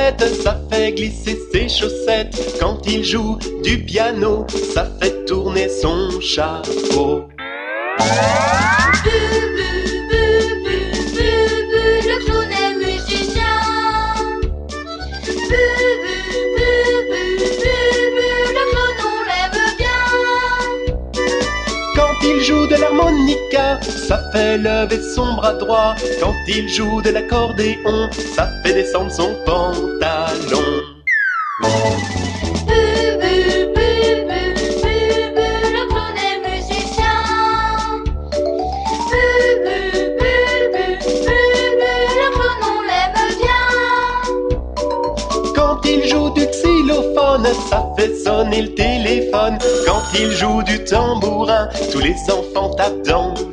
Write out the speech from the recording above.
trompette, ça fait glisser ses chaussettes. Quand il joue du piano, ça fait tourner son chapeau. Le clown est musicien. Le clown on l'aime bien. Quand il joue de l'harmonica, ça fait lever son bras droit. Quand il joue de l'accordéon, ça fait descendre son pantalon. Le clown est musicien. Le clown on l'aime bien. Quand il joue du xylophone, ça fait sonner le téléphone. Quand il joue du tambourin, tous les enfants tapent dans